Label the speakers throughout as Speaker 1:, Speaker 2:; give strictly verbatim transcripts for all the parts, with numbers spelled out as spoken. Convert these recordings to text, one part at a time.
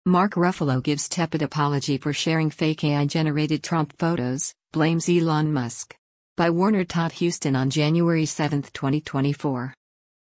Speaker 1: Mark Ruffalo gives tepid apology for sharing fake A I-generated Trump photos, blames Elon Musk. By Warner Todd Huston on January seventh, twenty twenty-four.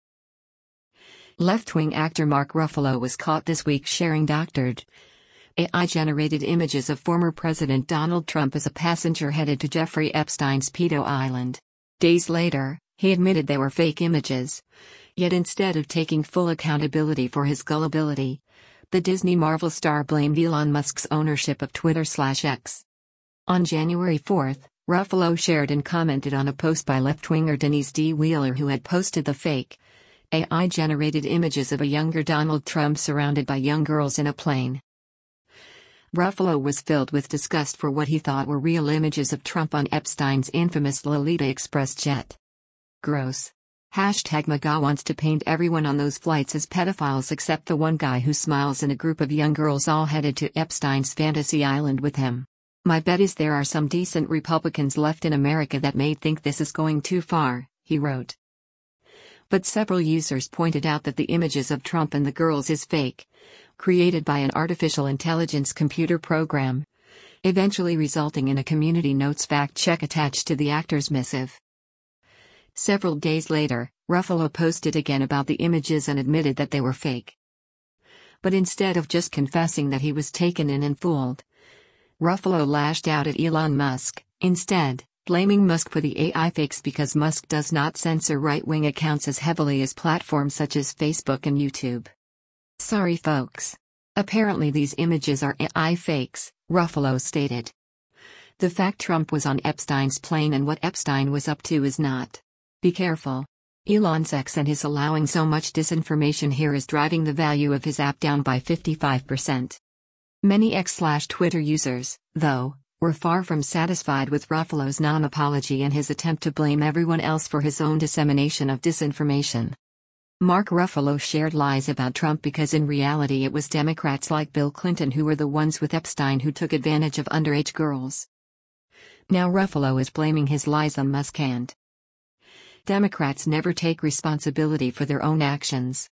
Speaker 1: Left-wing actor Mark Ruffalo was caught this week sharing doctored A I-generated images of former President Donald Trump as a passenger headed to Jeffrey Epstein's pedo island. Days later, he admitted they were fake images. Yet instead of taking full accountability for his gullibility, the Disney Marvel star blamed Elon Musk's ownership of Twitter slash X. On January fourth, Ruffalo shared and commented on a post by left-winger Denise D. Wheeler, who had posted the fake A I-generated images of a younger Donald Trump surrounded by young girls in a plane. Ruffalo was filled with disgust for what he thought were real images of Trump on Epstein's infamous Lolita Express jet. Gross. Hashtag MAGA wants to paint everyone on those flights as pedophiles except the one guy who smiles and a group of young girls all headed to Epstein's fantasy island with him. My bet is there are some decent Republicans left in America that may think this is going too far, he wrote. But several users pointed out that the images of Trump and the girls is fake, created by an artificial intelligence computer program, eventually resulting in a Community Notes fact check attached to the actor's missive. Several days later, Ruffalo posted again about the images and admitted that they were fake. But instead of just confessing that he was taken in and fooled, Ruffalo lashed out at Elon Musk, instead, blaming Musk for the A I fakes because Musk does not censor right-wing accounts as heavily as platforms such as Facebook and YouTube. Sorry folks. Apparently these images are A I fakes, Ruffalo stated. The fact Trump was on Epstein's plane and what Epstein was up to is not. Be careful. Elon's X and his allowing so much disinformation here is driving the value of his app down by fifty-five percent. Many X/Twitter users, though, were far from satisfied with Ruffalo's non-apology and his attempt to blame everyone else for his own dissemination of disinformation. Mark Ruffalo shared lies about Trump because in reality it was Democrats like Bill Clinton who were the ones with Epstein who took advantage of underage girls. Now Ruffalo is blaming his lies on Musk, and Democrats never take responsibility for their own actions.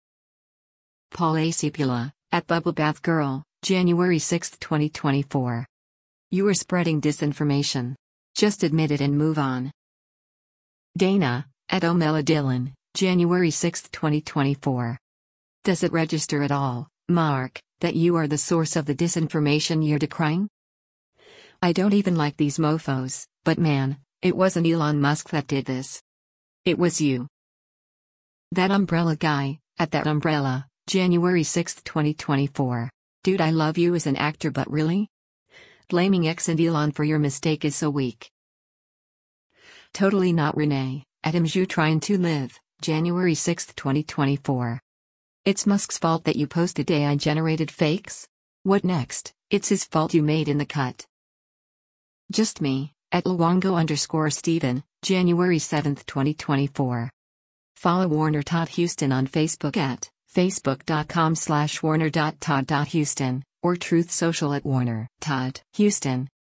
Speaker 1: Paul A. Cipula, at Bubble Bath Girl, January sixth, twenty twenty-four. You are spreading disinformation. Just admit it and move on. Dana, at Omela Dillon, January sixth, twenty twenty-four. Does it register at all, Mark, that you are the source of the disinformation you're decrying? I don't even like these mofos, but man, it wasn't Elon Musk that did this. It was you. That umbrella guy, at that umbrella, January sixth, twenty twenty-four. Dude, I love you as an actor, but really? Blaming X and Elon for your mistake is so weak. Totally not Renee, at Imju trying to live, January sixth, twenty twenty-four. It's Musk's fault that you posted A I-generated fakes? What next? It's his fault you made in the cut. Just me, at Luongo underscore Steven, January seventh, twenty twenty-four. Follow Warner Todd Huston on Facebook at facebook.com slash warner.todd.huston, or Truth Social at Warner Todd Huston.